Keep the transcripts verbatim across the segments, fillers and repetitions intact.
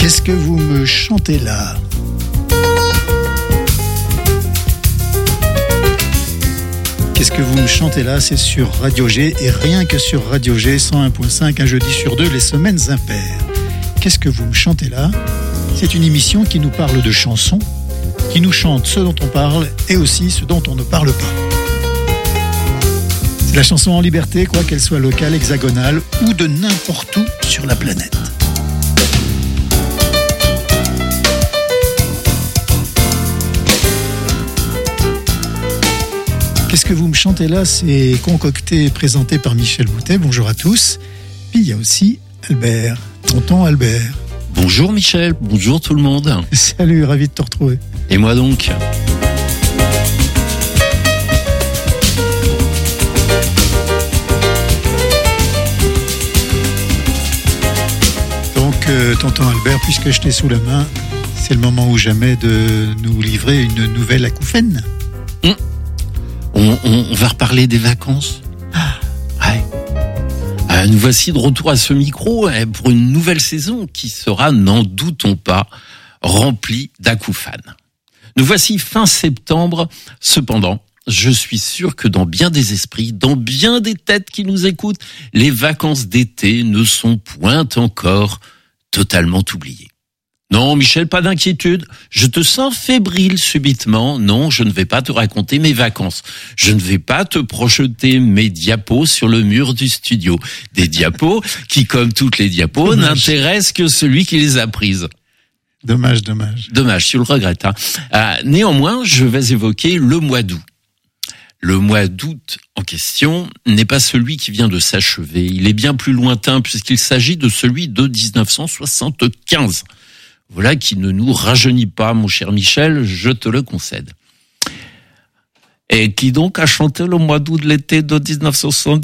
Qu'est-ce que vous me chantez là ? Qu'est-ce que vous me chantez là ? C'est sur Radio G et rien que sur Radio G cent un virgule cinq, un jeudi sur deux, les semaines impaires. Qu'est-ce que vous me chantez là ? C'est une émission qui nous parle de chansons, qui nous chante ce dont on parle et aussi ce dont on ne parle pas. C'est la chanson en liberté, quoi qu'elle soit locale, hexagonale ou de n'importe où sur la planète. Qu'est-ce que vous me chantez là ? C'est concocté et présenté par Michel Boutet. Bonjour à tous. Puis il y a aussi Albert, tonton Albert. Bonjour Michel, bonjour tout le monde. Salut, ravi de te retrouver. Et moi donc ? Donc, euh, tonton Albert, puisque je t'ai sous la main, c'est le moment ou jamais de nous livrer une nouvelle acouphène. Mmh. On, on, on va reparler des vacances. Ah, ouais. Euh, nous voici de retour à ce micro euh, pour une nouvelle saison qui sera, n'en doutons pas, remplie d'acouphènes. Nous voici fin septembre. Cependant, je suis sûr que dans bien des esprits, dans bien des têtes qui nous écoutent, les vacances d'été ne sont point encore totalement oubliées. Non, Michel, pas d'inquiétude. Je te sens fébrile subitement. Non, je ne vais pas te raconter mes vacances. Je ne vais pas te projeter mes diapos sur le mur du studio. Des diapos qui, comme toutes les diapos, dommage, n'intéressent que celui qui les a prises. Dommage, dommage. Dommage, tu le regrettes. Hein. Euh, néanmoins, je vais évoquer le mois d'août. Le mois d'août en question n'est pas celui qui vient de s'achever. Il est bien plus lointain puisqu'il s'agit de celui de dix-neuf cent soixante-quinze. Voilà qui ne nous rajeunit pas, mon cher Michel, je te le concède. Et qui donc a chanté le mois d'août de l'été de dix-neuf cent soixante-quinze ?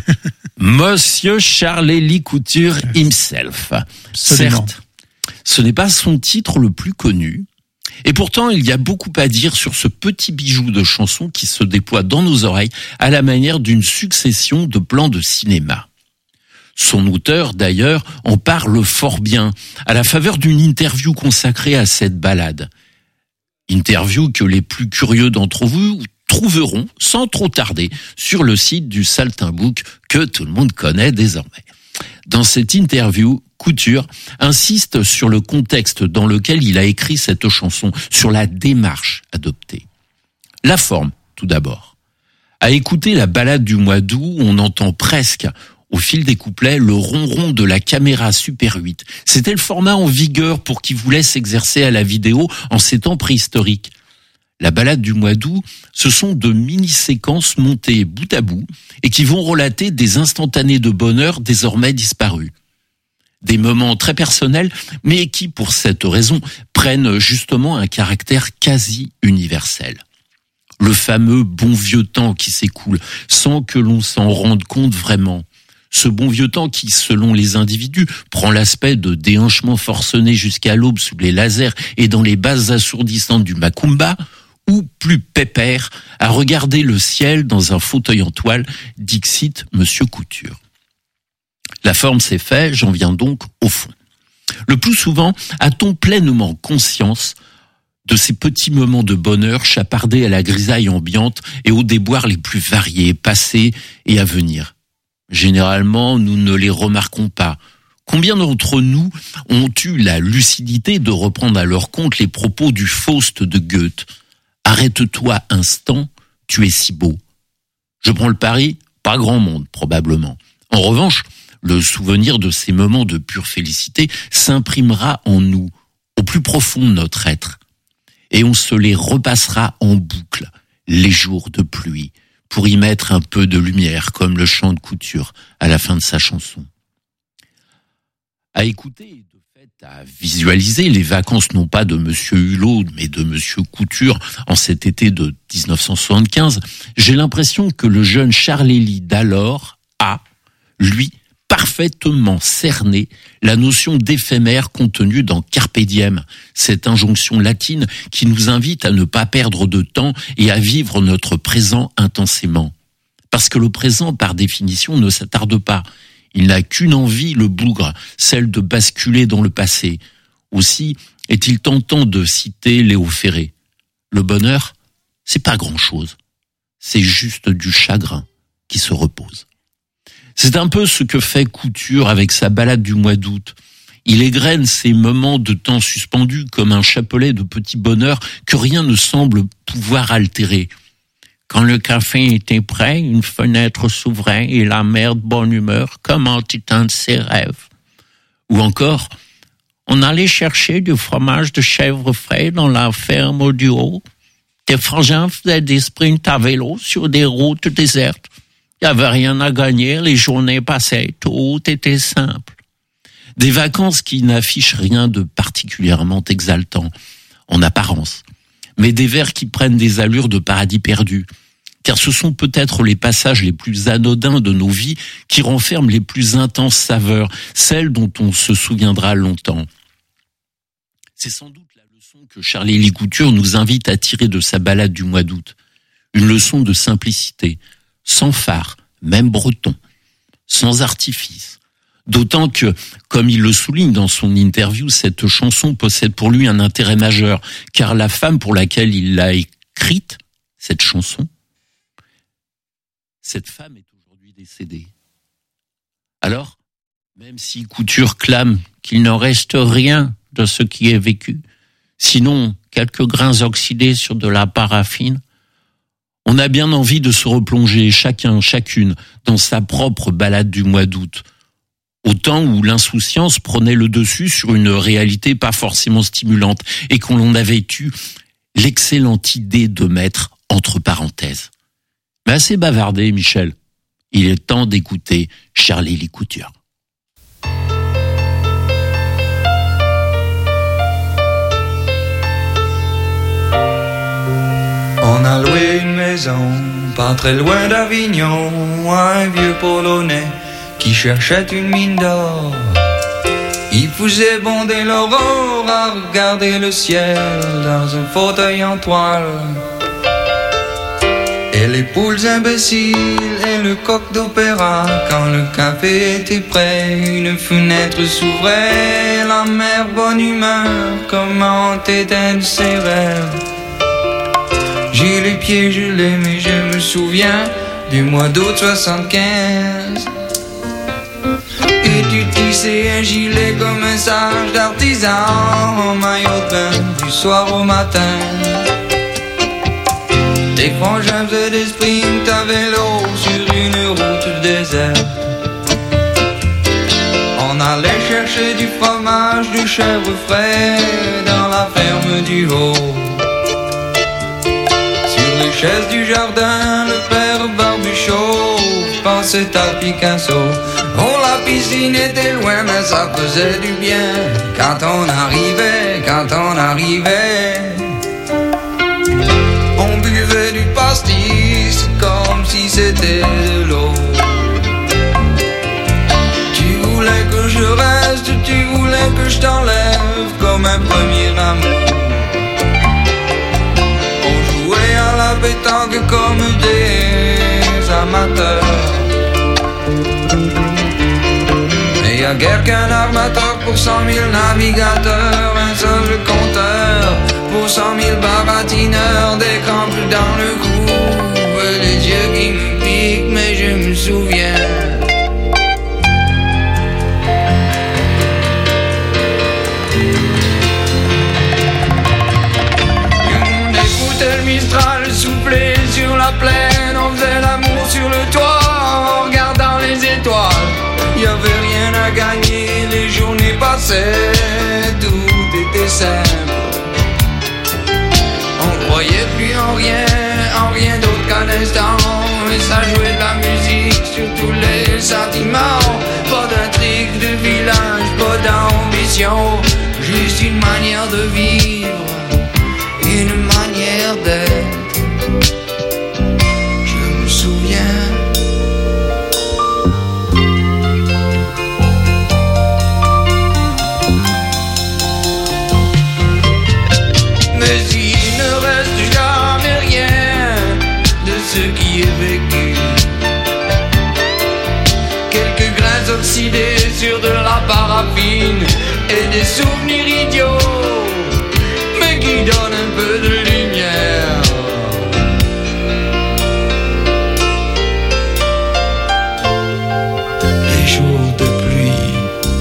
Monsieur Charles-Élie Couture himself. Absolument. Certes, ce n'est pas son titre le plus connu, et pourtant il y a beaucoup à dire sur ce petit bijou de chanson qui se déploie dans nos oreilles à la manière d'une succession de plans de cinéma. Son auteur, d'ailleurs, en parle fort bien, à la faveur d'une interview consacrée à cette ballade. Interview que les plus curieux d'entre vous trouveront, sans trop tarder, sur le site du Saltimbanque que tout le monde connaît désormais. Dans cette interview, Couture insiste sur le contexte dans lequel il a écrit cette chanson, sur la démarche adoptée. La forme, tout d'abord. À écouter la ballade du mois d'août, on entend presque au fil des couplets, le ronron de la caméra Super huit. C'était le format en vigueur pour qui voulait s'exercer à la vidéo en ces temps préhistoriques. La ballade du mois d'août, ce sont de mini-séquences montées bout à bout et qui vont relater des instantanés de bonheur désormais disparus. Des moments très personnels, mais qui, pour cette raison, prennent justement un caractère quasi universel. Le fameux bon vieux temps qui s'écoule sans que l'on s'en rende compte vraiment. Ce bon vieux temps qui, selon les individus, prend l'aspect de déhanchement forcené jusqu'à l'aube sous les lasers et dans les basses assourdissantes du Macumba, ou plus pépère, à regarder le ciel dans un fauteuil en toile, dixit Monsieur Couture. La forme c'est fait, j'en viens donc au fond. Le plus souvent, a-t-on pleinement conscience de ces petits moments de bonheur chapardés à la grisaille ambiante et aux déboires les plus variés, passés et à venir ? Généralement, nous ne les remarquons pas. Combien d'entre nous ont eu la lucidité de reprendre à leur compte les propos du Faust de Goethe ? Arrête-toi instant, tu es si beau. Je prends le pari, pas grand monde probablement. En revanche, le souvenir de ces moments de pure félicité s'imprimera en nous, au plus profond de notre être. Et on se les repassera en boucle, les jours de pluie, pour y mettre un peu de lumière, comme le chant de Couture à la fin de sa chanson. À écouter, de fait, à visualiser les vacances non pas de Monsieur Hulot, mais de Monsieur Couture en cet été de dix-neuf cent soixante-quinze, j'ai l'impression que le jeune Charles-Élie d'alors a, lui, parfaitement cerné la notion d'éphémère contenue dans Carpe diem, cette injonction latine qui nous invite à ne pas perdre de temps et à vivre notre présent intensément. Parce que le présent, par définition, ne s'attarde pas. Il n'a qu'une envie, le bougre, celle de basculer dans le passé. Aussi est-il tentant de citer Léo Ferré. Le bonheur, c'est pas grand-chose. C'est juste du chagrin qui se repose. C'est un peu ce que fait Couture avec sa balade du mois d'août. Il égrène ces moments de temps suspendus comme un chapelet de petits bonheurs que rien ne semble pouvoir altérer. Quand le café était prêt, une fenêtre s'ouvrait et la mère de bonne humeur commentait un de ses rêves. Ou encore, on allait chercher du fromage de chèvre frais dans la ferme du haut. Des frangins faisaient des sprints à vélo sur des routes désertes. Il n'y avait rien à gagner, les journées passaient, tout était simple. Des vacances qui n'affichent rien de particulièrement exaltant, en apparence, mais des vers qui prennent des allures de paradis perdu. Car ce sont peut-être les passages les plus anodins de nos vies qui renferment les plus intenses saveurs, celles dont on se souviendra longtemps. C'est sans doute la leçon que Charlie-Élie Couture nous invite à tirer de sa balade du mois d'août. Une leçon de simplicité, sans phare, même breton, sans artifice. D'autant que, comme il le souligne dans son interview, cette chanson possède pour lui un intérêt majeur, car la femme pour laquelle il l'a écrite, cette chanson, cette femme est aujourd'hui décédée. Alors, même si Couture clame qu'il n'en reste rien de ce qui est vécu, sinon quelques grains oxydés sur de la paraffine, on a bien envie de se replonger chacun, chacune, dans sa propre balade du mois d'août, au temps où l'insouciance prenait le dessus sur une réalité pas forcément stimulante et qu'on avait eu l'excellente idée de mettre entre parenthèses. Mais assez bavardé, Michel. Il est temps d'écouter Charlie-Élie Couture. On a loué une maison, pas très loin d'Avignon, un vieux Polonais qui cherchait une mine d'or. Il faisait bonder l'aurore à regarder le ciel dans un fauteuil en toile. Et les poules imbéciles et le coq d'opéra, quand le café était prêt, une fenêtre s'ouvrait, la mère bonne humeur, comment éteindre ses rêves. J'ai les pieds gelés mais je me souviens du mois d'août soixante-quinze. Et tu tissais un gilet comme un sage d'artisan, en maillot de bain du soir au matin. Tes frangins faisaient des sprints à vélo sur une route déserte. On allait chercher du fromage, du chèvre frais dans la ferme du haut. Sur les chaises du jardin, le père Barbuchot pensait à Picasso. Oh, la piscine était loin, mais ça faisait du bien quand on arrivait, quand on arrivait. On buvait du pastis comme si c'était de l'eau. Tu voulais que je reste, tu voulais que je t'enlève comme un premier amour. On jouait à la pétanque comme des amateurs. Mais y'a guère qu'un armateur pour cent mille navigateurs, un seul compteur pour cent mille baratineurs, des crampes dans le cou, les yeux qui me piquent, mais je me souviens. On écoutait le Mistral souffler sur la plaine, on faisait l'amour sur le toit en regardant les étoiles. Y'avait rien à gagner, les journées passaient, tout était simple. On croyait plus en rien, en rien d'autre qu'un instant. Et ça jouait de la musique sur tous les sentiments. Pas d'intrigue de village, pas d'ambition, juste une manière de vivre, une manière d'être. Je me souviens. Mais il ne reste jamais rien de ce qui est vécu. Quelques grains suicidé sur de la paraffine et des souvenirs idiots, mais qui donnent un peu de lumière. Les jours de pluie,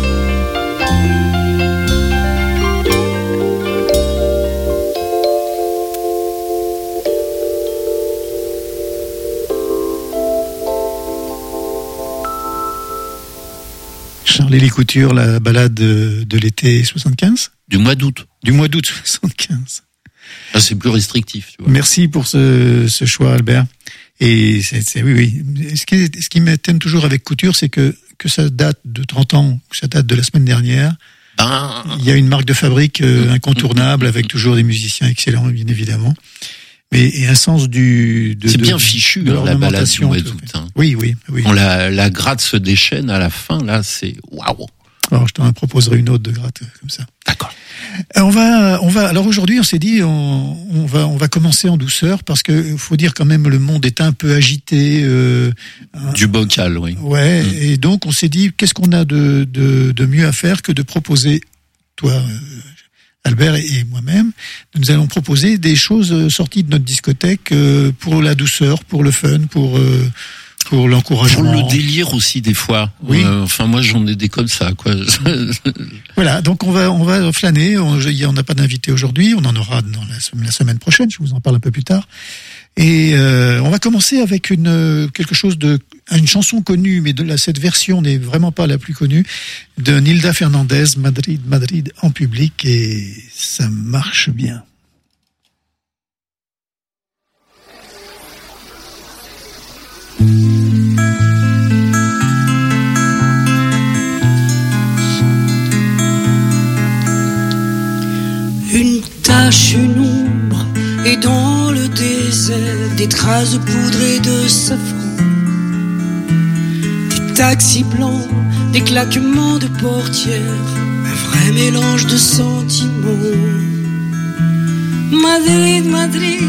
Charlie Couture, la balade de, de l'été soixante-quinze? Du mois d'août. Du mois d'août soixante-quinze. Ah, c'est plus restrictif, tu vois. Merci pour ce, ce choix, Albert. Et c'est, c'est oui, oui. Ce qui, ce qui m'étonne toujours avec Couture, c'est que, que ça date de trente ans, que ça date de la semaine dernière. Ben... Il y a une marque de fabrique euh, incontournable, avec toujours des musiciens excellents, bien évidemment. Mais et un sens du... De, c'est de, bien fichu, de hein, la balade du mois tout d'août. Hein. Oui, oui, oui. On la, la gratte se déchaîne à la fin, là, c'est waouh. Alors, je t'en proposerai une autre de gratte, comme ça. D'accord. On va, on va. Alors aujourd'hui, on s'est dit, on, on va, on va commencer en douceur parce que faut dire quand même le monde est un peu agité. Euh, du bocal, oui. Ouais. Mmh. Et donc on s'est dit, qu'est-ce qu'on a de, de, de mieux à faire que de proposer, toi, euh, Albert et moi-même, nous allons proposer des choses sorties de notre discothèque euh, pour la douceur, pour le fun, pour euh, pour l'encouragement. Pour le délire aussi des fois. Oui. Euh, enfin moi j'en ai des comme ça quoi. Voilà, donc on va on va flâner. On n'a pas d'invité aujourd'hui, on en aura dans la, la semaine prochaine. Je vous en parle un peu plus tard. Et euh, on va commencer avec une quelque chose de une chanson connue, mais de la, cette version n'est vraiment pas la plus connue, de Nilda Fernandez, Madrid Madrid en public, et ça marche bien. Une tache, une ombre, et dans le désert, des traces de poudre et de safran. Des taxis blancs, des claquements de portières, un vrai mélange de sentiments. Madrid, Madrid,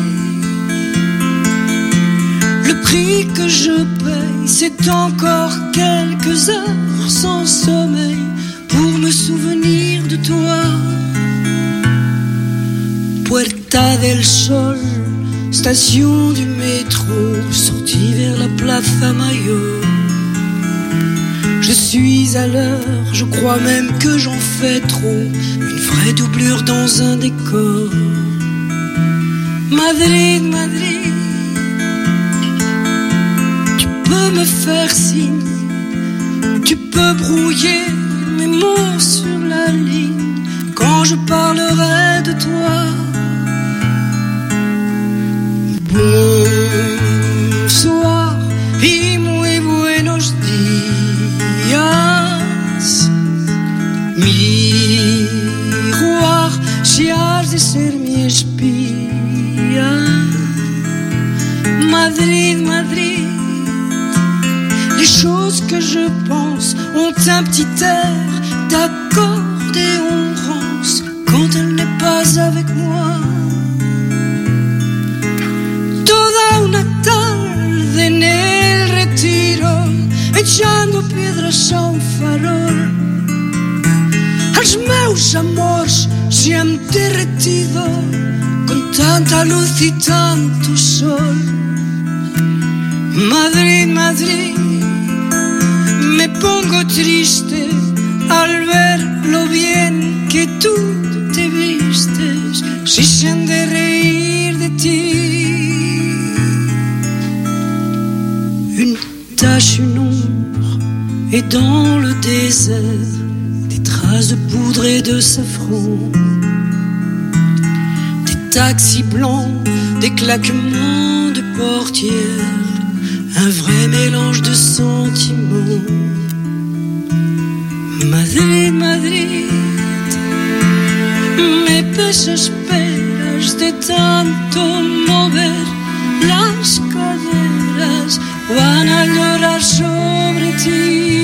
le prix que je paye, c'est encore quelques heures sans sommeil pour me souvenir de toi. Puerta del Sol, station du métro, sortie vers la Plaza Mayor. Je suis à l'heure, je crois même que j'en fais trop, une vraie doublure dans un décor. Madrid, Madrid, tu peux me faire signe, tu peux brouiller mes mots sur la ligne quand je parlerai de toi. Bonsoir y muy buenos días. Miroir, si has de ser mi espía. Madrid, Madrid, les choses que je pense ont un petit air d'accordéon rance quand elle n'est pas avec moi. Una tarde en el retiro, echando piedras a un farol. Els meus amors se han derretido con tanta luz y tanto sol. Madrid, Madrid, me pongo triste al ver lo bien que tú te vistes, si se han de reír de ti. Une tache, une ombre, et dans le désert, des traces de poudre et de safran. Des taxis blancs, des claquements de portières, un vrai mélange de sentiments. Madrid, Madrid, me pesas penas de tanto mover las caderas. Van a llorar sobre ti.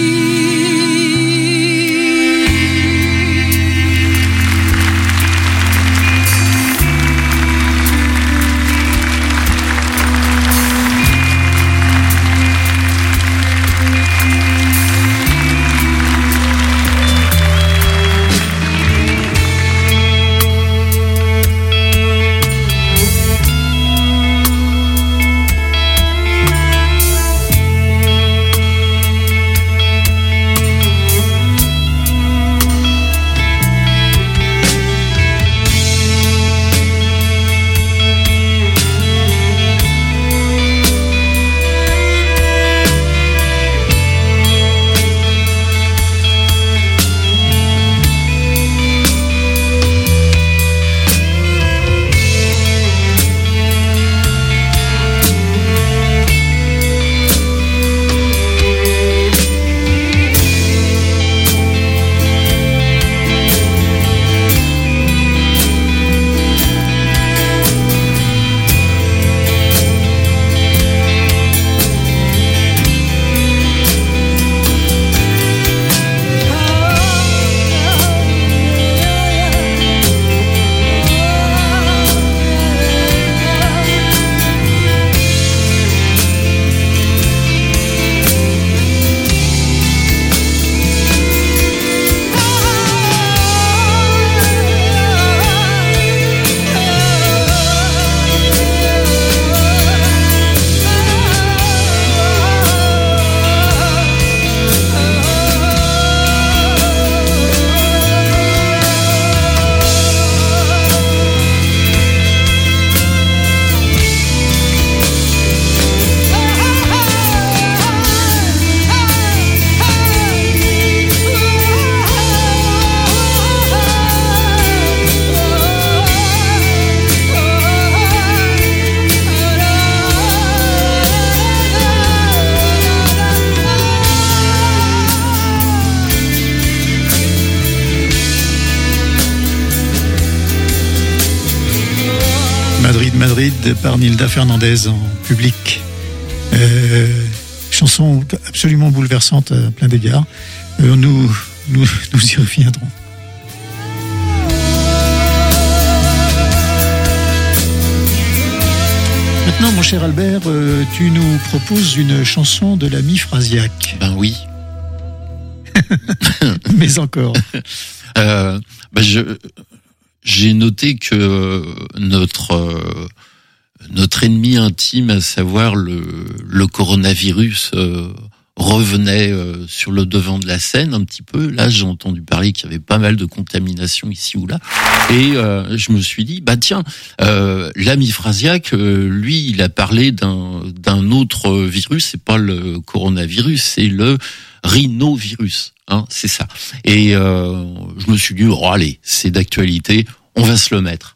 Madrid par Nilda Fernandez en public. Euh, chanson absolument bouleversante à plein d'égards. Euh, nous, nous, nous y reviendrons. Maintenant, mon cher Albert, euh, tu nous proposes une chanson de l'ami Frasiac. Ben oui. Mais encore. euh, ben je, j'ai noté que notre euh, notre ennemi intime, à savoir le, le coronavirus, euh, revenait euh, sur le devant de la scène un petit peu. Là, j'ai entendu parler qu'il y avait pas mal de contamination ici ou là. Et euh, je me suis dit, bah tiens, euh, l'ami Frasiac, euh, lui, il a parlé d'un, d'un autre virus. C'est pas le coronavirus, c'est le rhinovirus. Hein, c'est ça. Et euh, je me suis dit, oh allez, c'est d'actualité, on va se le mettre.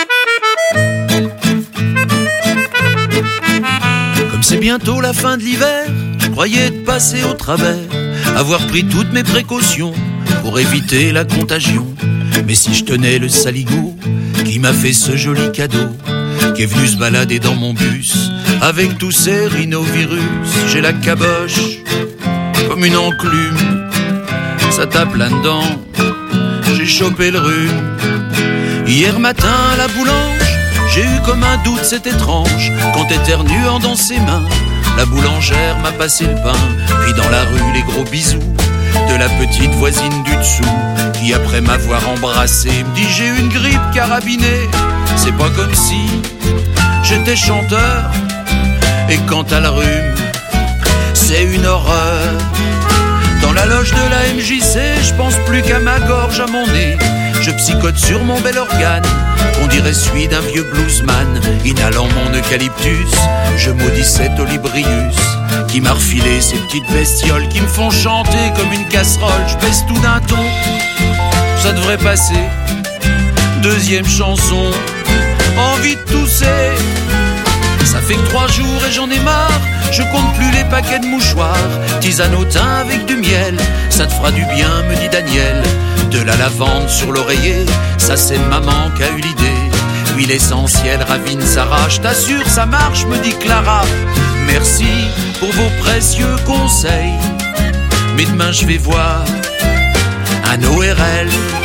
Comme c'est bientôt la fin de l'hiver, je croyais être passé au travers, avoir pris toutes mes précautions pour éviter la contagion. Mais si je tenais le saligo qui m'a fait ce joli cadeau, qui est venu se balader dans mon bus avec tous ces rhinovirus, j'ai la caboche comme une enclume, ça tape là-dedans, j'ai chopé le rhume. Hier matin à la boulange, j'ai eu comme un doute, c'est étrange, quand éternuant dans ses mains, la boulangère m'a passé le pain. Puis dans la rue, les gros bisous de la petite voisine du dessous, qui après m'avoir embrassé me dit j'ai une grippe carabinée. C'est pas comme si j'étais chanteur, et quant à le rhume, c'est une horreur. Dans la loge de la M J C, je pense plus qu'à ma gorge, à mon nez. Je psychote sur mon bel organe, on dirait celui d'un vieux bluesman. Inhalant mon eucalyptus, je maudis cet Olibrius qui m'a refilé ces petites bestioles qui me font chanter comme une casserole. Je baisse tout d'un ton, ça devrait passer. Deuxième chanson, envie de tousser. Ça fait que trois jours et j'en ai marre, je compte plus les paquets de mouchoirs. Tisane au thym avec du miel, ça te fera du bien, me dit Daniel. De la lavande sur l'oreiller, ça c'est maman qui a eu l'idée. Huile essentielle, ravine, Sarah, je t'assure ça marche, me dit Clara. Merci pour vos précieux conseils, mais demain je vais voir un O R L.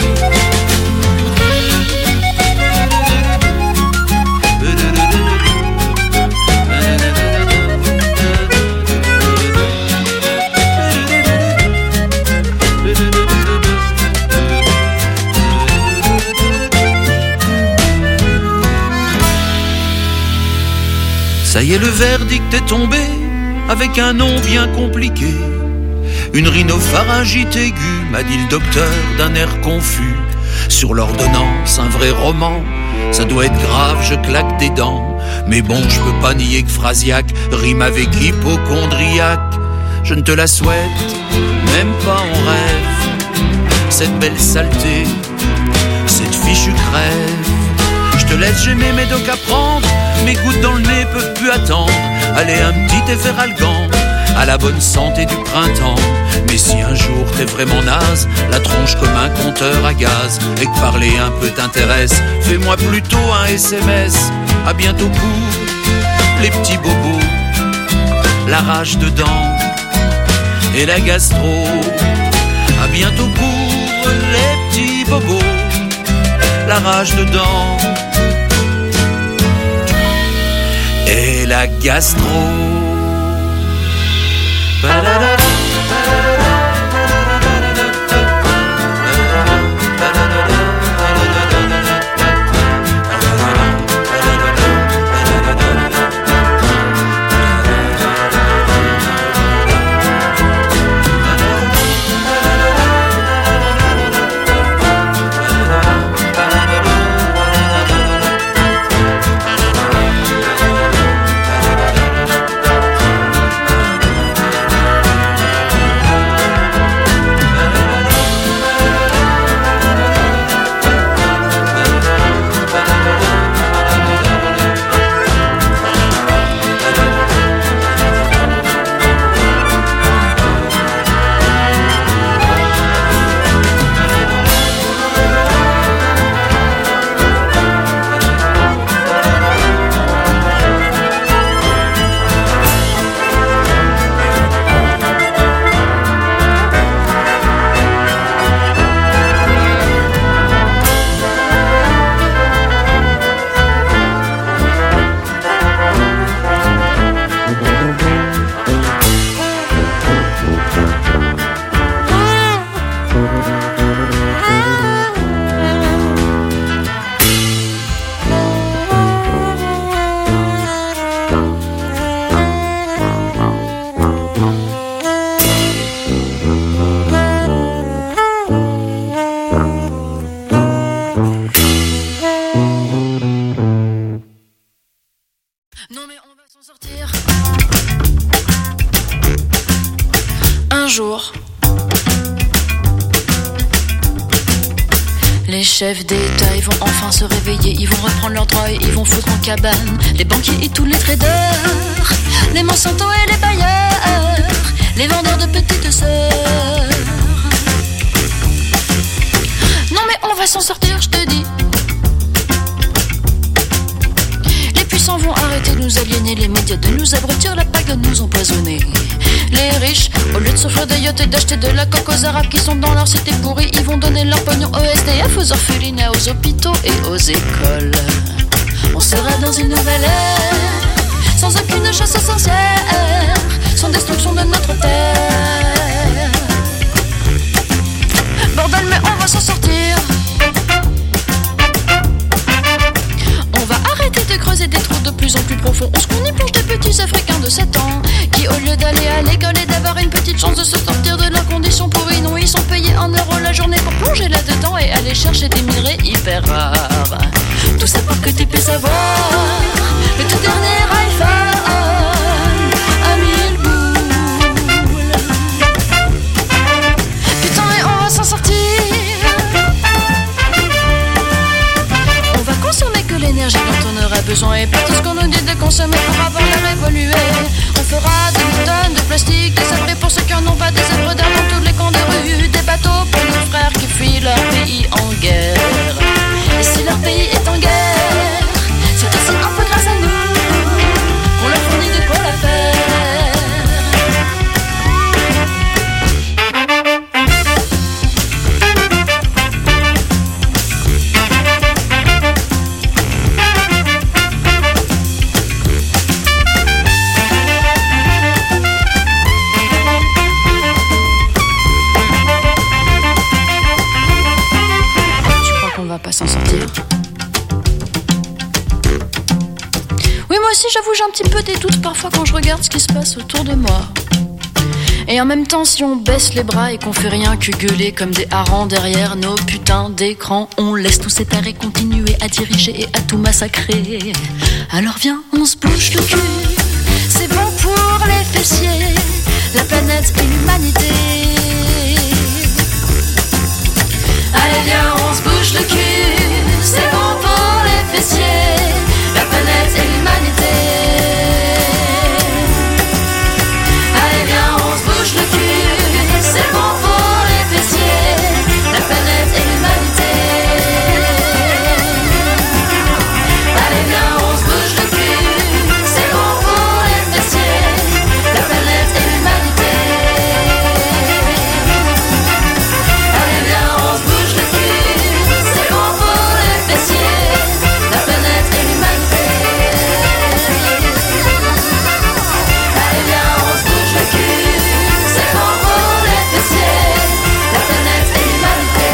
Ça y est, le verdict est tombé, avec un nom bien compliqué. Une rhinopharyngite aiguë, m'a dit le docteur d'un air confus. Sur l'ordonnance, un vrai roman, ça doit être grave, je claque des dents. Mais bon, je peux pas nier que Frasiac rime avec hypochondriaque. Je ne te la souhaite, même pas en rêve, cette belle saleté, cette fichue crève. Je te laisse, j'ai mes médocs à prendre, mes gouttes dans le nez peuvent plus attendre. Allez, un petit effet ralgan, à la bonne santé du printemps. Mais si un jour t'es vraiment naze, la tronche comme un compteur à gaz, et que parler un peu t'intéresse, fais-moi plutôt un S M S. À bientôt pour les petits bobos, la rage dedans et la gastro. À bientôt pour les petits bobos, la rage dedans et la gastro. Les chefs d'État, ils vont enfin se réveiller, ils vont reprendre leurs droits et ils vont foutre en cabane les banquiers et tous les traders, les Monsanto et les bailleurs, les vendeurs de petites sœurs. Non mais on va s'en sortir, je te dis. Les puissants vont arrêter de nous aliéner, les médias de nous abrutir, la PAC de nous empoisonner. Les riches, au lieu de s'offrir des yachts et d'acheter de la coque aux arabes qui sont dans leur cité pourrie, ils vont donner leur pognon aux S D F, aux orphelinats, aux hôpitaux et aux écoles. On sera dans une nouvelle ère, sans aucune chasse aux sorcières, sans destruction de notre terre. Bordel, mais on va s'en sortir. On va arrêter de creuser des trous de plus en plus profonds. On se qu'on y plonge des petits Africains de sept ans qui, au lieu d'aller à l'école et d'avoir une petite chance de se sortir de leurs conditions pourries, non, ils sont payés un euro la journée pour plonger là-dedans et aller chercher des minerais hyper rares. Tout ça pour que tu puisses avoir le tout dernier iPhone à mille boules. Putain, mais on va s'en sortir. On va consommer que l'énergie dont on aura besoin et pas tout ce qu'on nous dit de consommer pour avoir l'air évolué. On fera des tonnes de plastique, des abris pour ceux qui en ont pas, des œuvres d'art dans tous les coins de rue, des bateaux pour nos frères qui fuient leur pays en guerre. Et si leur pays est en guerre, c'est aussi un peu grâce à nous qu'on leur fournit de quoi la faire. Pas s'en sortir. Oui, moi aussi j'avoue j'ai un petit peu des doutes parfois quand je regarde ce qui se passe autour de moi. Et en même temps, si on baisse les bras et qu'on fait rien que gueuler comme des harengs derrière nos putains d'écrans, on laisse tous ces tarés continuer à diriger et à tout massacrer. Alors viens, on se bouge le cul, c'est bon pour les fessiers, la planète et l'humanité. Allez viens, on se bouge le cul, c'est bon pour les fessiers, la planète et l'humanité. Allez viens, on se bouge le cul, c'est bon pour les fessiers, la planète et l'humanité. Allez viens, on se bouge le cul, c'est bon pour les fessiers, la planète et l'humanité. Allez viens, on se bouge le cul, c'est bon pour les fessiers, la planète et l'humanité. Allez viens, on se bouge le cul, c'est bon pour les fessiers, la planète et l'humanité.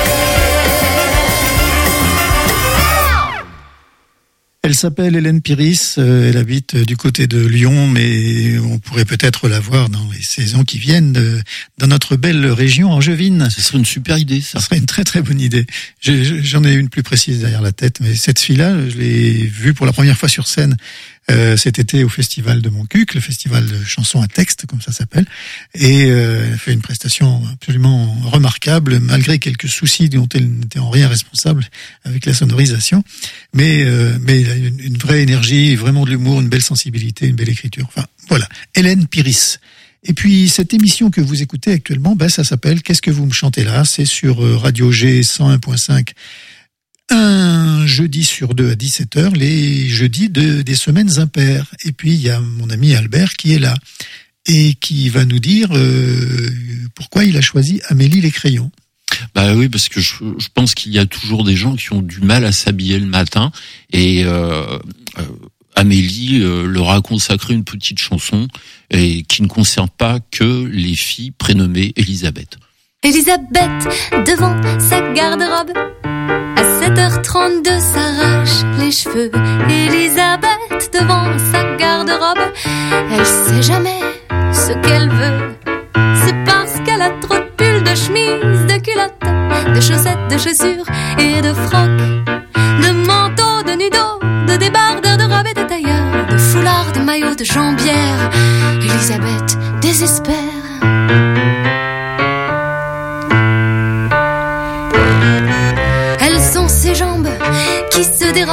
Elle s'appelle Hélène Piris, euh, elle habite du côté de Lyon, mais on pourrait peut-être la voir dans les saisons qui viennent euh, dans notre belle région angevine. Ce serait une super idée, ça. Ce serait une très très bonne idée. Je, j'en ai une plus précise derrière la tête, mais cette fille-là, je l'ai vue pour la première fois sur scène euh, cet été au festival de Montcuq, le festival de chansons à texte, comme ça s'appelle, et euh, elle fait une prestation absolument remarquable, malgré quelques soucis dont elle n'était en rien responsable avec la sonorisation, mais euh, mais elle a une, une vraie énergie, vraiment de l'humour, une belle sensibilité, une belle écriture. Enfin, voilà, Hélène Piris. Et puis cette émission que vous écoutez actuellement, ben ça s'appelle Qu'est-ce que vous me chantez là ? C'est sur Radio G cent un point cinq. Un jeudi sur deux à dix-sept heures, les jeudis de, des semaines impaires. Et puis, il y a mon ami Albert qui est là et qui va nous dire euh, pourquoi il a choisi Amélie les crayons. Bah oui, parce que je, je pense qu'il y a toujours des gens qui ont du mal à s'habiller le matin. Et euh, euh, Amélie euh, leur a consacré une petite chanson et qui ne concerne pas que les filles prénommées Elisabeth. Elisabeth, devant sa garde-robe, à sept heures trente-deux s'arrache les cheveux. Elisabeth, devant sa garde-robe, elle sait jamais ce qu'elle veut. C'est parce qu'elle a trop de pulls, de chemises, de culottes, de chaussettes, de chaussures et de frocs, de manteaux, de nudos, de débardeurs, de robes et de tailleurs, de foulards, de maillots, de jambières. Elisabeth désespère.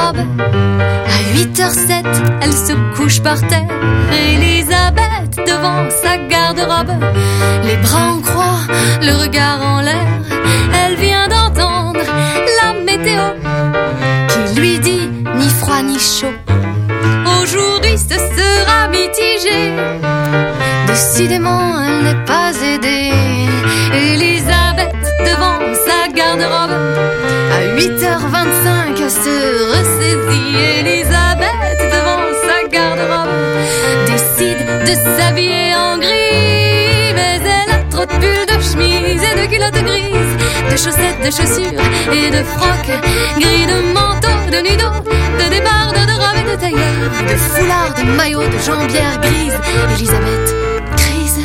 garde-robe. À huit heures sept, elle se couche par terre. Elisabeth devant sa garde-robe, les bras en croix, le regard en l'air. Elle vient d'entendre la météo qui lui dit ni froid ni chaud. Aujourd'hui ce sera mitigé. Décidément elle n'est pas aidée. Elisabeth devant sa garde-robe, à huit heures vingt-cinq se ressaisit. Elisabeth devant sa garde-robe décide de s'habiller en gris. Mais elle a trop de pulls, de chemises et de culottes grises, de chaussettes, de chaussures et de frocs gris, de manteaux, de nudos, de débardes, de robes et de tailleurs, de foulards, de maillots, de jambières grises. Elisabeth crise.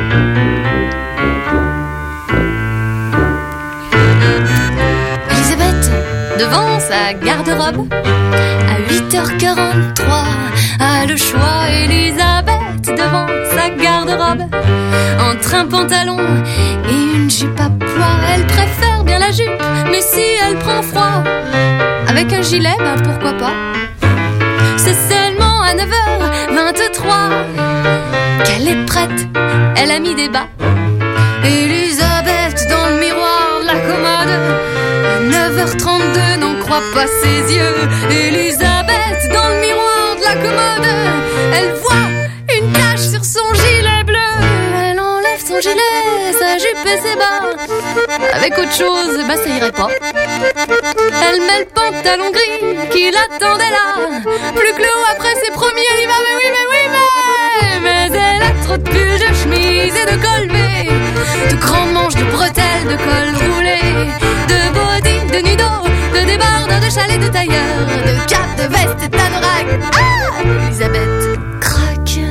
Elisabeth devant sa garde-robe, à huit heures quarante-trois a le choix. Elisabeth devant sa garde-robe, entre un pantalon et une jupe à pois. Elle préfère bien la jupe, mais si elle prend froid, avec un gilet, bah pourquoi pas. C'est seulement à neuf heures vingt-trois qu'elle est prête, elle a mis des bas. Elisabeth dans le miroir de la commode, à neuf heures trente-deux n'en croit pas ses yeux. Elisabeth dans le miroir de la commode, elle voit une tache sur son gilet bleu. Elle enlève son gilet, sa jupe et ses bas. Avec autre chose, bah ça irait pas. Elle met le pantalon gris qui l'attendait là. Plus que le haut après ses premiers, elle y va, mais oui, mais oui, mais Mais elle a trop de pulls, de chemises et de colvés, de grandes manches, de bretelles, de col roulé, de body, de nudos, de débardeurs, de chalets, de tailleurs, de capes, de vestes et d'anoraks. Ah, Elisabeth craque.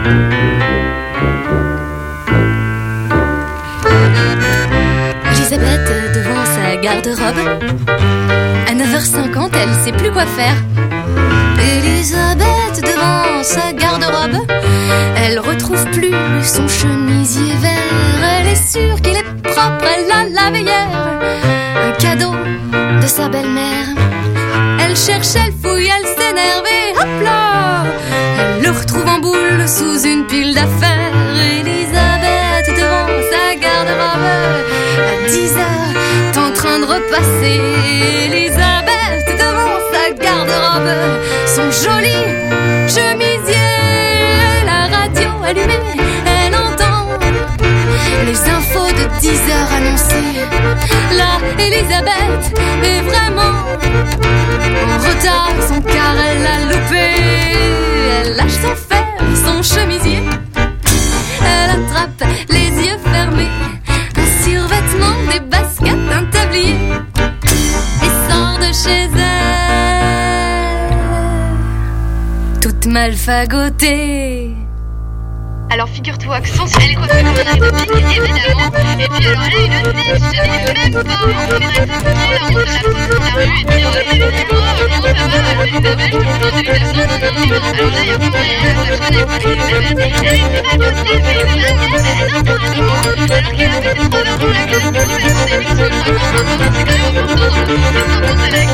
Elisabeth devant sa garde-robe, à neuf heures cinquante, elle sait plus quoi faire. Elisabeth devant sa garde-robe, elle retrouve plus son chemisier vert. Elle est sûre qu'il est propre, elle a la veillère, un cadeau de sa belle-mère. Elle cherche, elle fouille, elle s'énerve et hop là, elle le retrouve en boule sous une pile d'affaires. Elisabeth devant sa garde-robe, à dix heures, en train de repasser. Elisabeth devant sa garde-robe, son joli chemisier, la radio allumée, elle entend les infos de dix heures annoncées. Là, Elisabeth est vraiment en retard, son car elle l'a loupé. Elle lâche sans faire son chemisier, elle attrape les yeux fermés, un survêtement, des baskets, un tablier, et sort de chez elle, toute mal fagotée. Alors figure-toi que son elle est coiffée comme un de pique, évidemment. Et puis alors elle a une tête, je savais même pas. On dirait que c'est la honte de la pose dans la rue. Et puis alors elle dit moi, non ça va, Elisabeth, je suis dans l'éducation. Alors là il y a pas moyen, ça je connais pas Elisabeth. Elle était pas comme ça, mais elle entend un micro. Alors qu'elle a fait des trois heures dans la gueule, elle fait son émission, je raconte, c'est quand même important dans le monde, c'est sans Alex.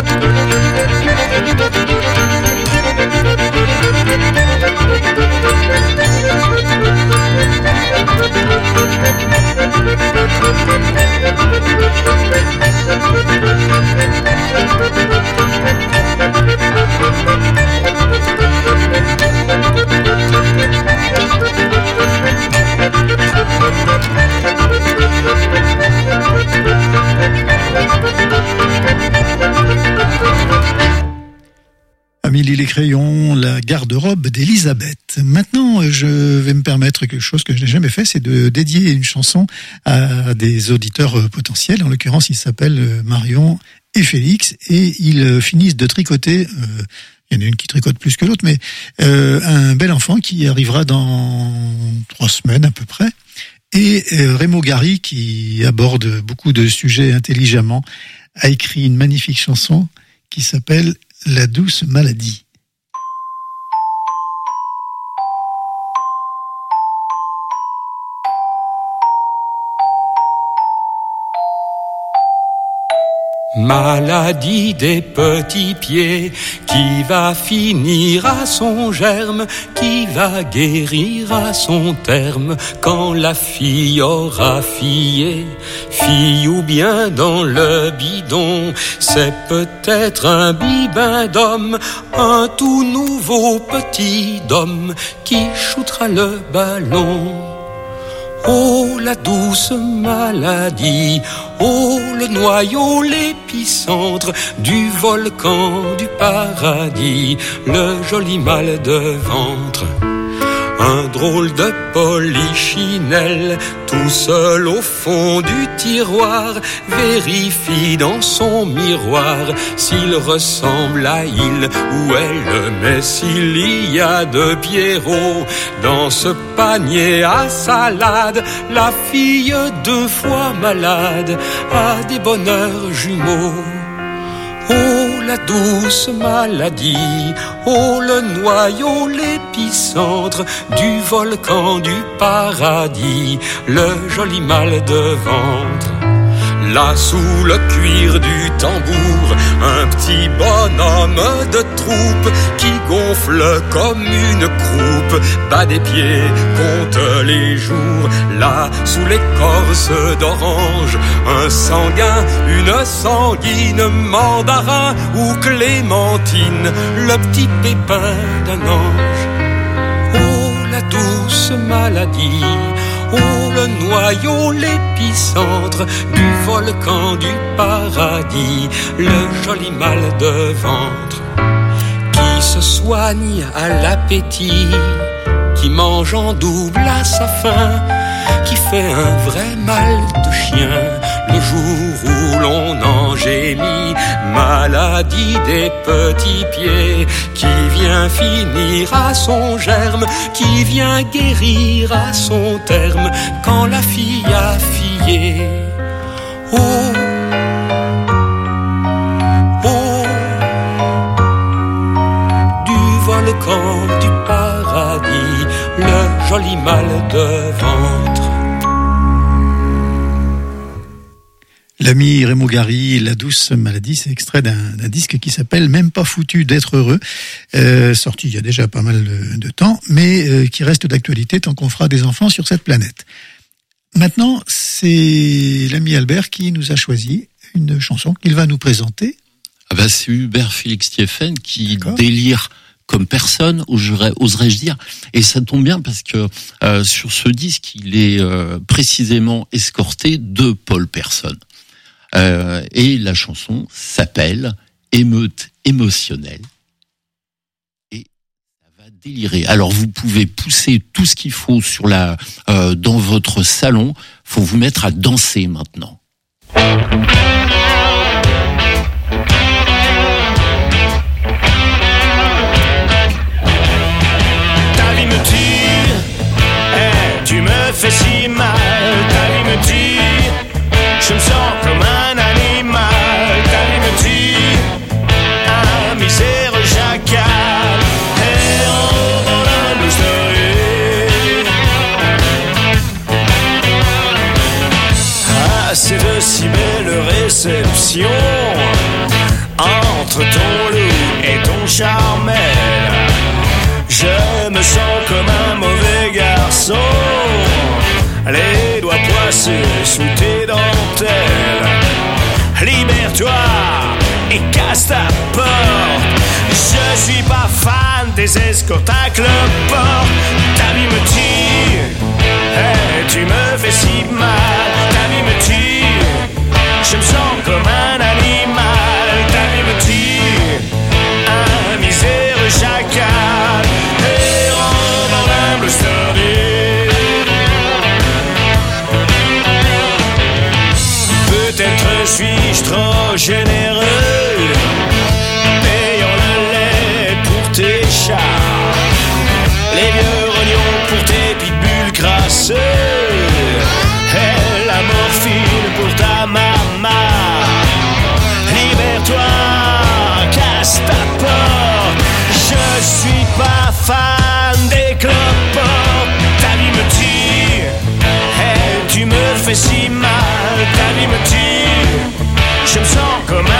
Amélie les crayons, la garde-robe d'Elisabeth. Maintenant, je vais me permettre quelque chose que je n'ai jamais fait, c'est de dédier une chanson à des auditeurs potentiels. En l'occurrence, ils s'appellent Marion et Félix et ils finissent de tricoter, euh, il y en a une qui tricote plus que l'autre, mais euh, un bel enfant qui arrivera dans trois semaines à peu près. Et euh, Rémo Gary, qui aborde beaucoup de sujets intelligemment, a écrit une magnifique chanson qui s'appelle La douce maladie. Maladie des petits pieds qui va finir à son germe, qui va guérir à son terme quand la fille aura fillé. Fille ou bien dans le bidon, c'est peut-être un bibin d'homme, un tout nouveau petit d'homme qui shootera le ballon. Oh, la douce maladie, oh, le noyau, l'épicentre du volcan du paradis, le joli mal de ventre. Un drôle de polichinelle, tout seul au fond du tiroir, vérifie dans son miroir s'il ressemble à il ou elle, mais s'il y a de Pierrot dans ce panier à salade, la fille deux fois malade a des bonheurs jumeaux. Oh, la douce maladie, oh, le noyau, l'épicentre du volcan du paradis, le joli mal de ventre. Là, sous le cuir du tambour, un petit bonhomme de troupe qui gonfle comme une croupe, bat des pieds, compte les jours. Là, sous l'écorce d'orange, un sanguin, une sanguine, mandarin ou clémentine, le petit pépin d'un ange. Oh, la douce maladie, oh, le noyau, l'épicentre du volcan du paradis, le joli mal de ventre qui se soigne à l'appétit, qui mange en double à sa faim, qui fait un vrai mal de chien le jour où l'on en gémit. Maladie des petits pieds qui vient finir à son germe, qui vient guérir à son terme quand la fille a fillé. Oh, oh, du volcan du paradis, le joli mal de ventre. L'ami Raymond Gary, La douce maladie, c'est extrait d'un, d'un disque qui s'appelle Même pas foutu d'être heureux, euh, sorti il y a déjà pas mal de, de temps, mais euh, qui reste d'actualité tant qu'on fera des enfants sur cette planète. Maintenant, c'est l'ami Albert qui nous a choisi une chanson qu'il va nous présenter. Ah bah c'est Hubert Félix Thieffen qui D'accord. délire comme personne, oserais, oserais-je dire. Et ça tombe bien parce que euh, sur ce disque, il est euh, précisément escorté de Paul Personne. Euh, et la chanson s'appelle Émeute émotionnelle. Et ça va délirer. Alors vous pouvez pousser tout ce qu'il faut sur la, euh, dans votre salon. Faut vous mettre à danser maintenant. Ta vie me tue, hey, tu me fais si mal. Ta vie me tue, je me sens comme un animal. Ta vie me tue, un misère jacal. Héros dans la blue story. Ah, c'est de si belles réceptions entre ton loup et ton charmel. Je me sens comme un mauvais garçon, les doigts poissés sous tes dentelles. Libère-toi et casse ta porte. Je suis pas fan des escortes à cloporte. Ta vie me tue, hey, tu me fais si mal. Ta vie me tue, je me sens comme un animal. Ta vie me tue, un misère chacal. Errant dans l'humble sturdy. Peut-être suis-je trop généreux, payant le lait pour tes chats, les vieux rognons pour tes pitbulls crasseux, et la morphine pour ta maman. Libère-toi, casse ta porte. Je suis pas fan des cloportes. Ta vie me tue, hey, tu me fais si mal. Ta vie me tue, je me sens comme un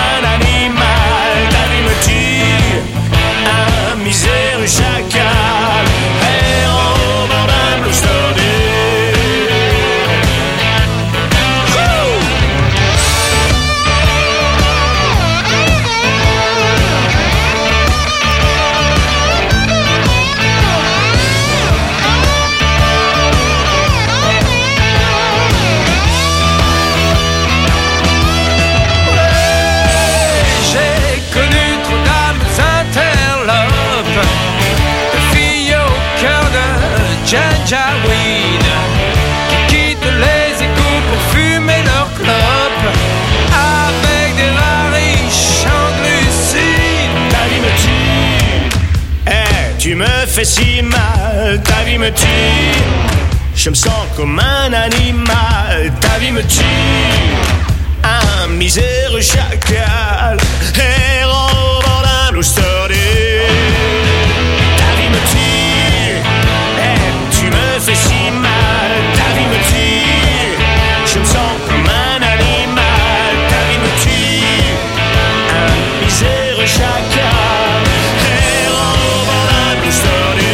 fais si mal, ta vie me tue. Je me sens comme un animal, ta vie me tue. Un misère chacal, irrembaudable story. Ta vie me tue, et tu me fais si mal, ta vie me tue. Je me sens comme un animal, ta vie me tue. Un misère chacal, irrembaudable story.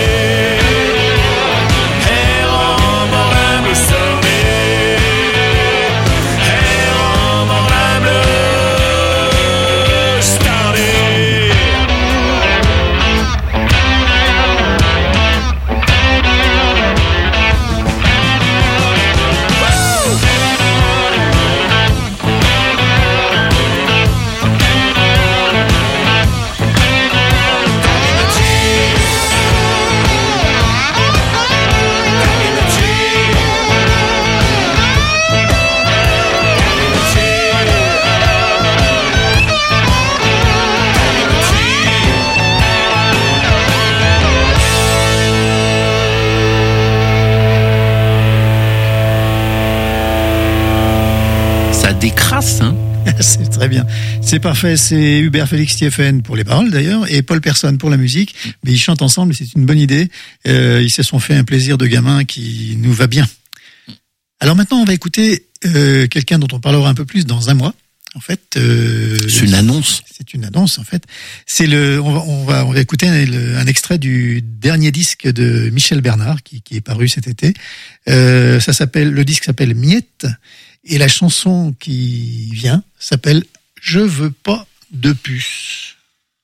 Irrembaudable story. Des crasses, hein. C'est très bien. C'est parfait. C'est Hubert Félix Thieffen pour les paroles d'ailleurs et Paul Persson pour la musique. Mais ils chantent ensemble, c'est une bonne idée. Euh, ils se sont fait un plaisir de gamin qui nous va bien. Alors maintenant, on va écouter euh, quelqu'un dont on parlera un peu plus dans un mois. En fait, euh, c'est une annonce. C'est une annonce en fait. C'est le. On va on va on va écouter un, un extrait du dernier disque de Michel Bernard qui, qui est paru cet été. Euh, ça s'appelle. Le disque s'appelle Miette. Et la chanson qui vient s'appelle « Je veux pas de puce ».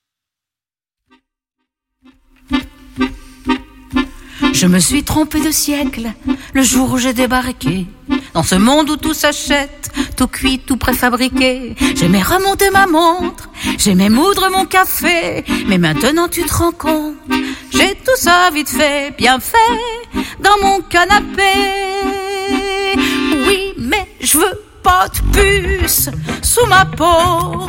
Je me suis trompé de siècle le jour où j'ai débarqué dans ce monde où tout s'achète, tout cuit, tout préfabriqué. J'aimais remonter ma montre, j'aimais moudre mon café, mais maintenant tu te rends compte, j'ai tout ça vite fait, bien fait, dans mon canapé. Oui, mais je veux pas de puce sous ma peau.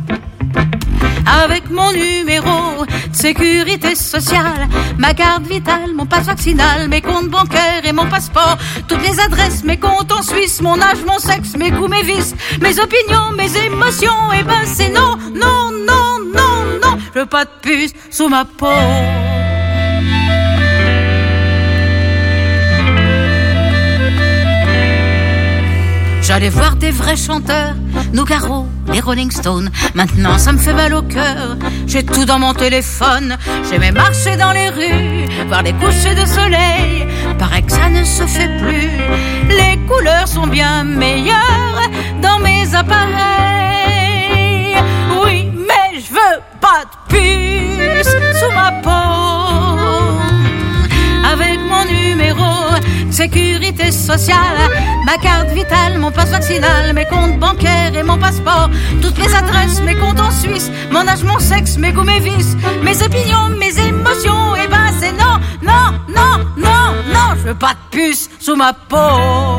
Avec mon numéro de sécurité sociale, ma carte vitale, mon passe vaccinal, mes comptes bancaires et mon passeport, toutes les adresses, mes comptes en Suisse, mon âge, mon sexe, mes goûts, mes vices, mes opinions, mes émotions, et ben c'est non, non, non, non, non, je veux pas de puce sous ma peau. J'allais voir des vrais chanteurs, Nougaro, les Rolling Stones. Maintenant ça me fait mal au cœur, j'ai tout dans mon téléphone. J'aimais marcher dans les rues, voir les couchers de soleil. Paraît que ça ne se fait plus, les couleurs sont bien meilleures dans mes appareils. Oui, mais je veux pas de puce sous ma peau. Avec mon numéro sécurité sociale, ma carte vitale, mon passe vaccinal, mes comptes bancaires et mon passeport, toutes mes adresses, mes comptes en Suisse, mon âge, mon sexe, mes goûts, mes vices, mes opinions, mes émotions, et ben c'est non, non, non, non, non, je veux pas de puce sous ma peau.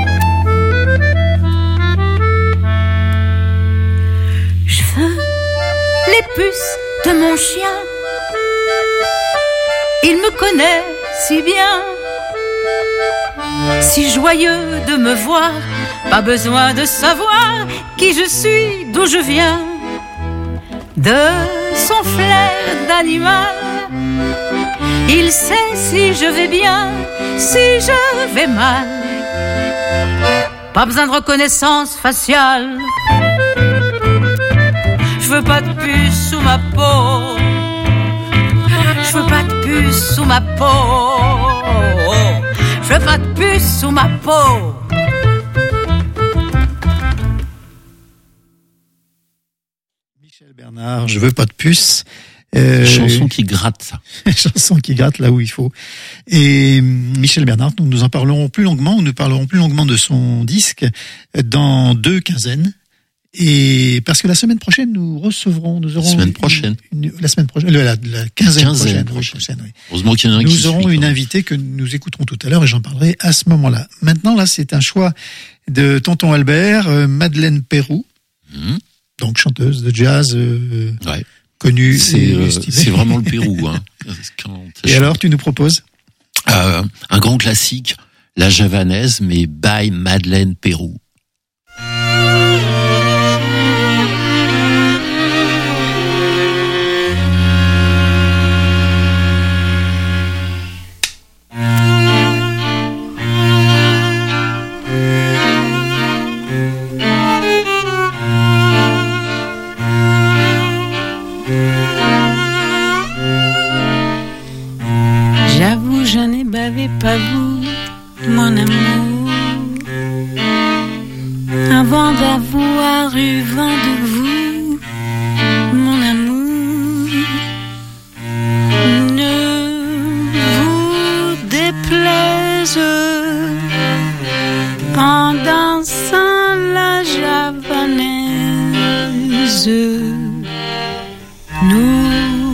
Je veux les puces de mon chien, il me connaît si bien, si joyeux de me voir, pas besoin de savoir qui je suis, d'où je viens, de son flair d'animal. Il sait si je vais bien, si je vais mal, pas besoin de reconnaissance faciale. Je veux pas de puce sous ma peau, je veux pas de puce sous ma peau, je veux pas de puce sous ma peau. Michel Bernard, je veux pas de puce. Euh, chanson qui gratte, ça. Chanson qui gratte là où il faut. Et Michel Bernard, nous, nous en parlerons plus longuement, nous parlerons plus longuement de son disque dans deux quinzaines. Et parce que la semaine prochaine, nous recevrons, nous aurons... La semaine prochaine. Une, une, la semaine prochaine, la, la quinzaine, quinzaine prochaine. prochaine. prochaine oui. Heureusement qu'il y en a un nous qui aurons suit, une quand invitée que nous écouterons tout à l'heure et j'en parlerai à ce moment-là. Maintenant, là, c'est un choix de Tonton Albert, euh, Madeleine Peyroux, mmh. donc chanteuse de jazz, euh, ouais. connue. C'est, euh, c'est vraiment le Pérou, hein. Quand Et alors, tu nous proposes euh, un grand classique, La Javanaise, mais by Madeleine Peyroux. J'avoue, je n'ai bavé pas vous, mon amour, avant d'avoir eu vent de vous, mon amour. Ne vous déplaise en dansant la javanaise. Nous,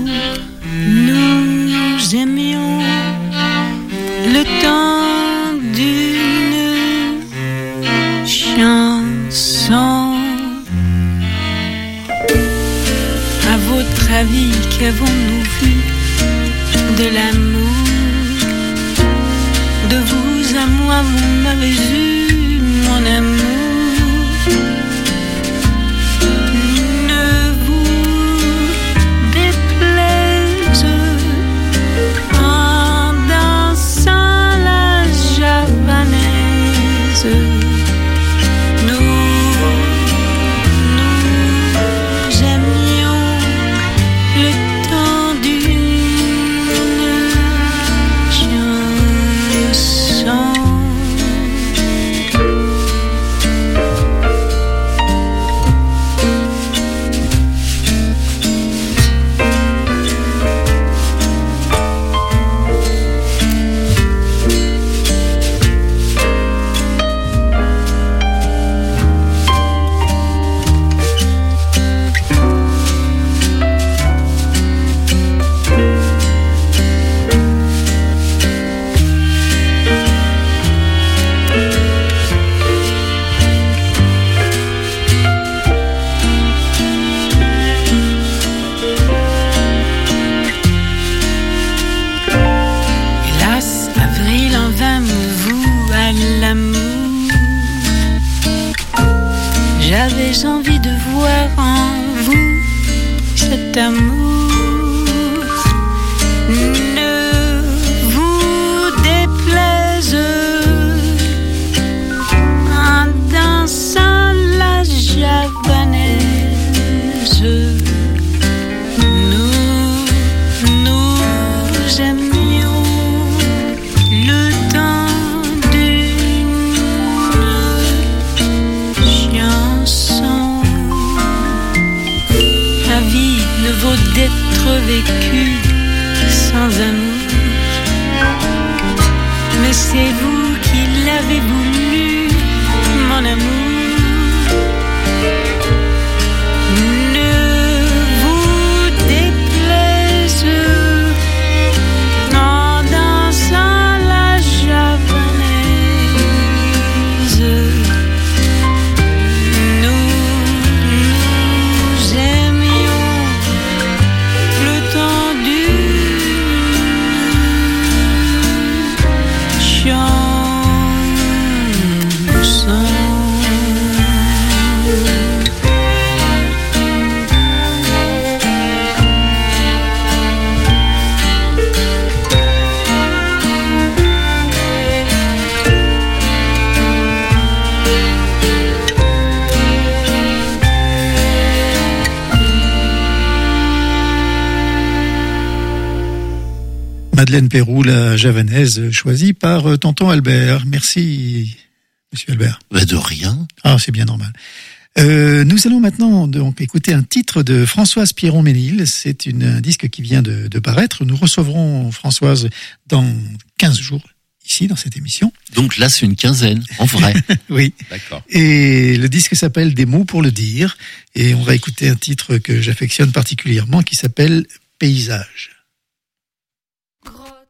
nous aimions le temps d'une chanson. À votre avis, qu'avons-nous vu de l'amour? De vous à moi, vous m'avez eu, mon amour. Ne vous déplaise en dansant la javanaise. Nous, nous aimions le temps d'une chanson. Hélas, avril en vain me voue à l'amour. J'avais envie de voir en vous cet amour. Ne vous déplaise en dansant la javanaise. Nous, nous aimions le temps d'une chanson. La vie ne vaut d'être vécue sans amour, mais c'est vous qui l'avez voulu, mon amour. Ne vous déplaise en dansant la javanaise. Nous, nous aimions le temps d'une chanson. Madeleine Peyroux, la javanaise, choisie par euh, tonton Albert. Merci, monsieur Albert. Bah de rien. Ah, c'est bien normal. Euh, nous allons maintenant donc écouter un titre de Françoise Piron-Ménil. C'est une, un disque qui vient de, de paraître. Nous recevrons Françoise dans quinze jours, ici, dans cette émission. Donc là, c'est une quinzaine, en vrai. Oui. D'accord. Et le disque s'appelle Des mots pour le dire. Et on va écouter un titre que j'affectionne particulièrement qui s'appelle Paysage.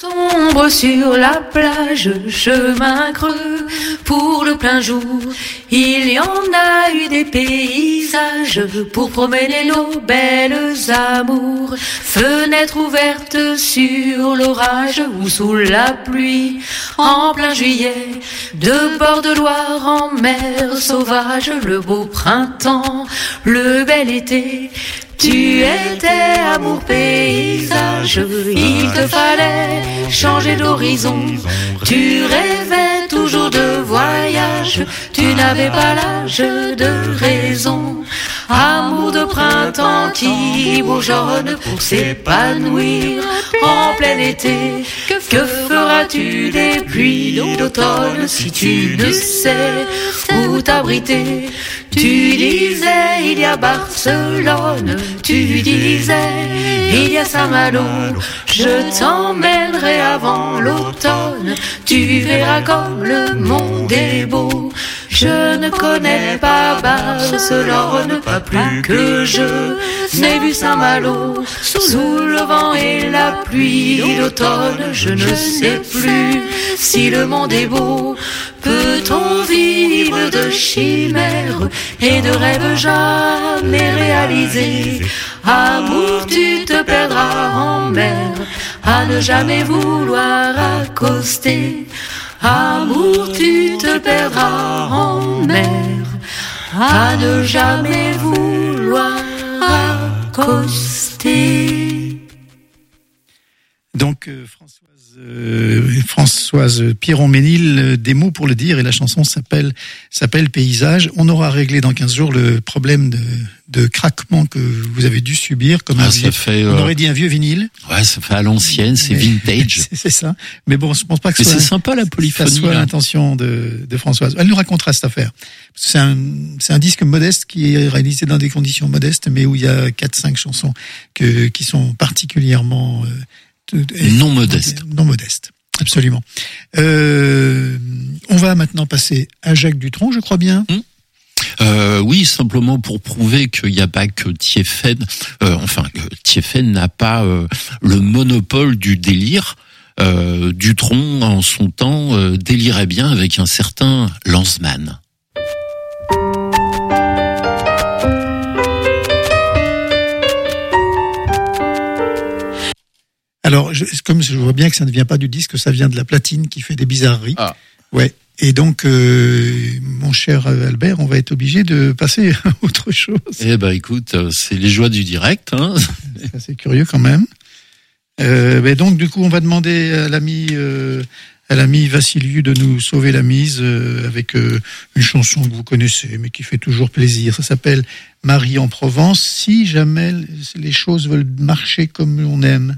Sombre sur la plage, chemin creux pour le plein jour. Il y en a eu des paysages pour promener nos belles amours. Fenêtre ouverte sur l'orage ou sous la pluie en plein juillet. De bord de Loire en mer sauvage, le beau printemps, le bel été. Tu étais amour paysage, il te fallait changer d'horizon. Tu rêvais toujours de voyage, tu n'avais pas l'âge de raison. Amour de printemps qui bourgeonne pour s'épanouir en plein été. Que feras-tu des pluies d'automne si tu ne sais où t'abriter? Tu disais il y a Barcelone, tu disais il y a Saint-Malo. Je t'emmènerai avant l'automne, tu verras comme le monde est beau. Je ne connais pas Barcelone, pas plus que je n'ai vu Saint-Malo. Sous le vent et la pluie d'automne, je ne sais plus si le monde est beau. Peut-on vivre de chimères et de rêves jamais réalisés? Amour, tu te perdras en mer à ne jamais vouloir accoster. Amour, tu te perdras en mer à ne jamais vouloir accoster. Donc euh, Françoise, euh, Françoise Piron-Ménil, euh, des mots pour le dire, et la chanson s'appelle s'appelle Paysage. On aura réglé dans quinze jours le problème de, de craquement que vous avez dû subir. Comme ah, on, ça dit, fait, on euh... aurait dit un vieux vinyle. Ouais, ça fait à l'ancienne, c'est Mais, vintage. c'est, c'est ça. Mais bon, je pense pas que Mais soit, c'est sympa la polyphonie. Ça soit l'intention de, de Françoise. Elle nous racontera cette affaire. C'est un, c'est un disque modeste qui est réalisé dans des conditions modestes, mais où il y a quatre, cinq chansons que, qui sont particulièrement euh, non modeste. Non modeste, absolument. Euh, on va maintenant passer à Jacques Dutronc, je crois bien. Hum. Euh, oui, simplement pour prouver qu'il n'y a pas que Thiéfaine, euh, enfin que Thiéfaine n'a pas euh, le monopole du délire. Euh, Dutronc, en son temps, euh, délirait bien avec un certain Lanzmann. Alors, je, comme je vois bien que ça ne vient pas du disque, ça vient de la platine qui fait des bizarreries. Ah. Ouais. Et donc, euh, mon cher Albert, on va être obligé de passer à autre chose. Eh ben, écoute, c'est les joies du direct, hein. C'est assez curieux quand même. Euh, ben donc, du coup, on va demander à l'ami, euh, à l'ami Vassiliou de nous sauver la mise euh, avec euh, une chanson que vous connaissez, mais qui fait toujours plaisir. Ça s'appelle Marie en Provence. Si jamais les choses veulent marcher comme on aime.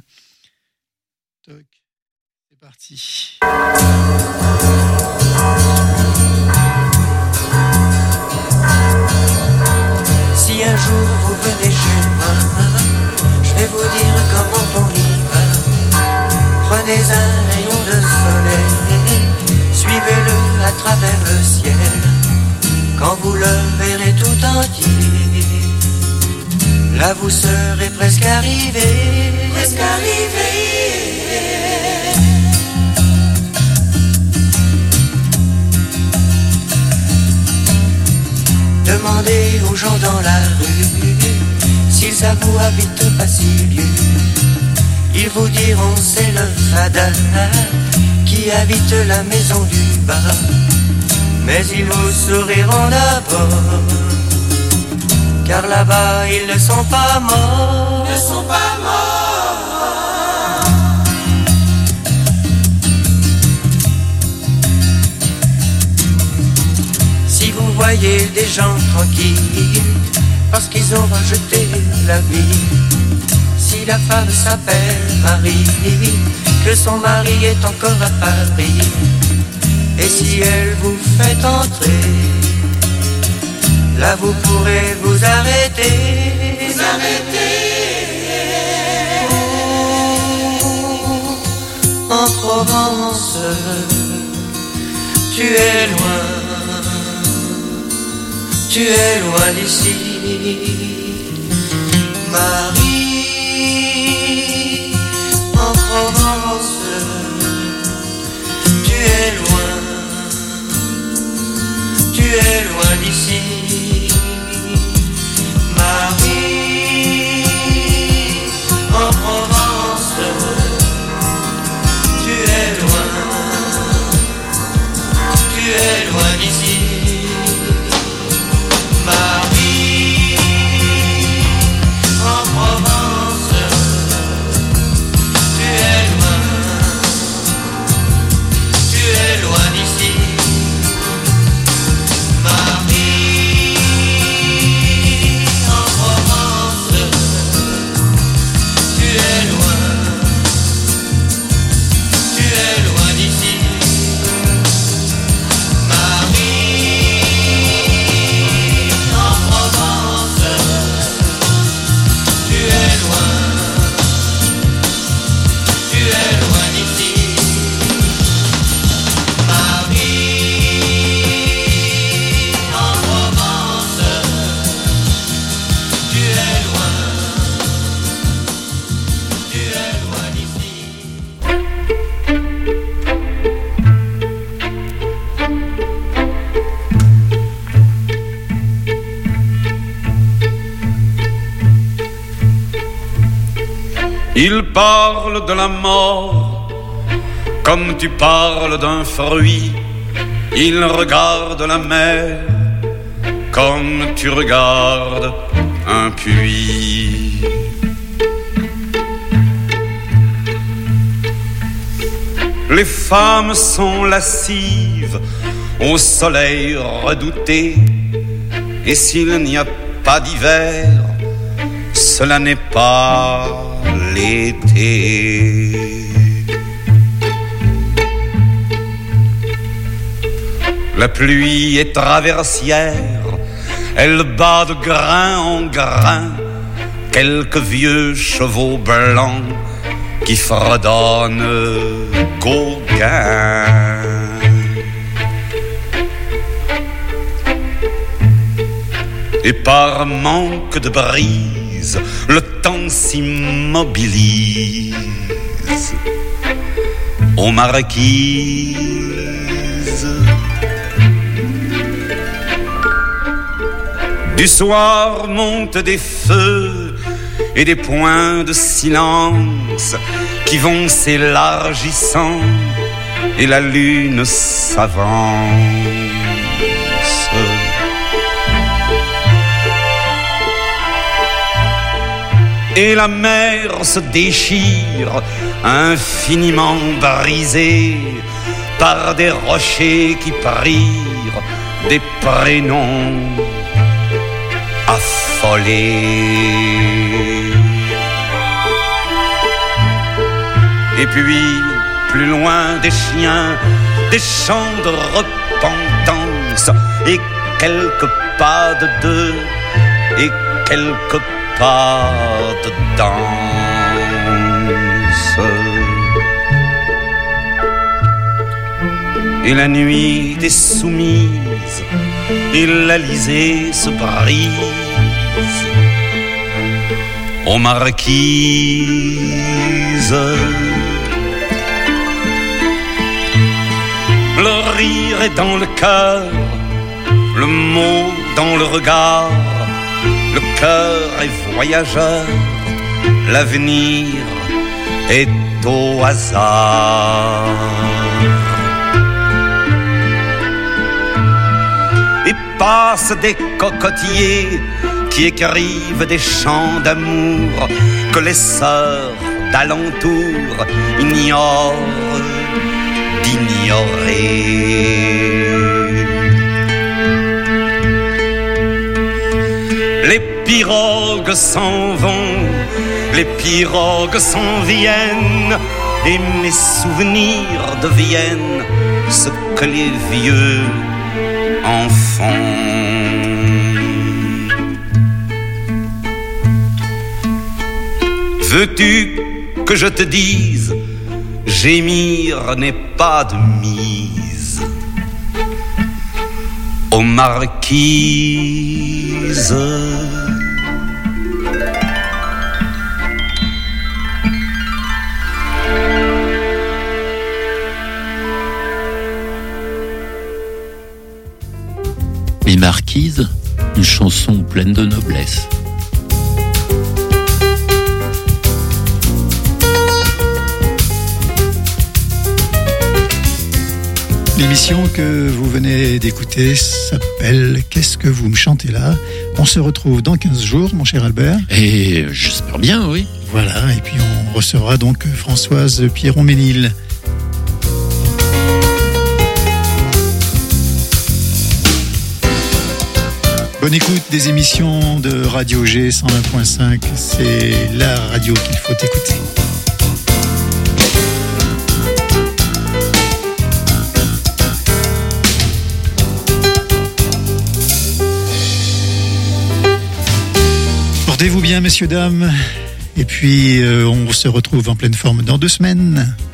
C'est parti. Si un jour vous venez chez moi, je vais vous dire comment on y va. Prenez un rayon de soleil, suivez-le à travers le ciel. Quand vous le verrez tout entier, là vous serez presque arrivé, presque arrivé. Demandez aux gens dans la rue s'ils avouent habitent Bassilieu. Ils vous diront c'est le fada qui habite la maison du bas. Mais ils vous souriront d'abord, car là-bas ils ne sont pas morts, ne sont pas morts. Si vous voyez des gens tranquilles parce qu'ils ont rejeté la vie, si la femme s'appelle Marie, que son mari est encore à Paris, et si elle vous fait entrer, là vous pourrez vous arrêter, vous arrêter. Oh, en Provence, tu es loin, tu es loin d'ici, Marie, en Provence. Il parle de la mort comme tu parles d'un fruit. Il regarde la mer comme tu regardes un puits. Les femmes sont lascives au soleil redouté, et s'il n'y a pas d'hiver, cela n'est pas l'été. La pluie est traversière, elle bat de grain en grain quelques vieux chevaux blancs qui fredonnent Gauguin. Et par manque de brise, le temps s'immobilise aux marquises. Du soir montent des feux et des points de silence qui vont s'élargissant, et la lune s'avance. Et la mer se déchire, infiniment brisée par des rochers qui prirent des prénoms affolés. Et puis, plus loin, des chiens, des chants de repentance, et quelques pas de deux, et quelques pas de danse. Et la nuit est soumise, et l'Alizé se brise aux marquises. Le rire est dans le cœur, le mot dans le regard. Le cœur est voyageur, l'avenir est au hasard. Et passent des cocotiers qui écrivent des chants d'amour que les sœurs d'alentour ignorent d'ignorer. Les pirogues s'en vont, les pirogues s'en viennent, et mes souvenirs deviennent ce que les vieux en font. Veux-tu que je te dise, gémir n'est pas de mise aux marquises. Les Marquises, une chanson pleine de noblesse. L'émission que vous venez d'écouter s'appelle « Qu'est-ce que vous me chantez là ?» On se retrouve dans quinze jours, mon cher Albert. Et j'espère bien, oui. Voilà, et puis on recevra donc Françoise Pierron-Ménil. Bonne écoute des émissions de Radio G cent un point cinq, c'est la radio qu'il faut écouter. Portez-vous bien, messieurs, dames, et puis euh, on se retrouve en pleine forme dans deux semaines.